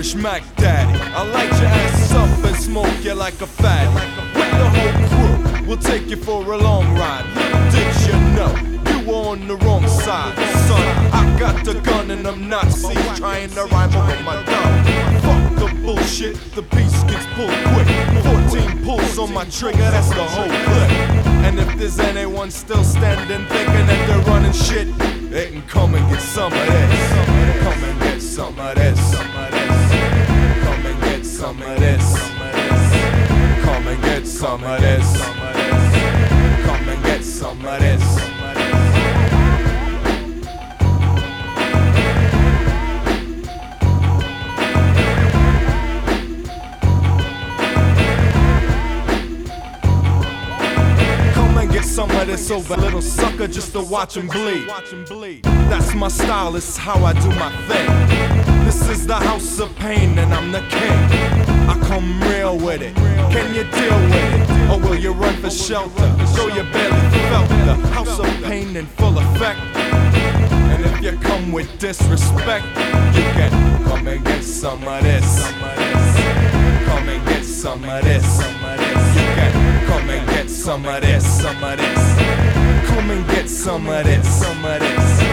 Irish Mac Daddy. I'll light your ass up and smoke you like a fatty. With the whole crew, we'll take you for a long ride. Did you know you were on the wrong side? Son, I got the gun and them Nazis trying to rhyme over my gun. Fuck the bullshit, the piece gets pulled quick. 14 pulls on my trigger, that's the whole clip. And if there's anyone still standing thinking that they're running shit, they can come and get some of this. Come and get some of this. Come and get some of this. Come and get some of this. Come and get some of this. Some of this over little sucker just to watch him bleed. That's my style, this is how I do my thing. This is the house of pain and I'm the king. I come real with it, can you deal with it? Or will you run for shelter, though you barely felt the house of pain in full effect? And if you come with disrespect, you can come and get some of this. Come and get some of this. You can come and get some of this. Come and get some of this.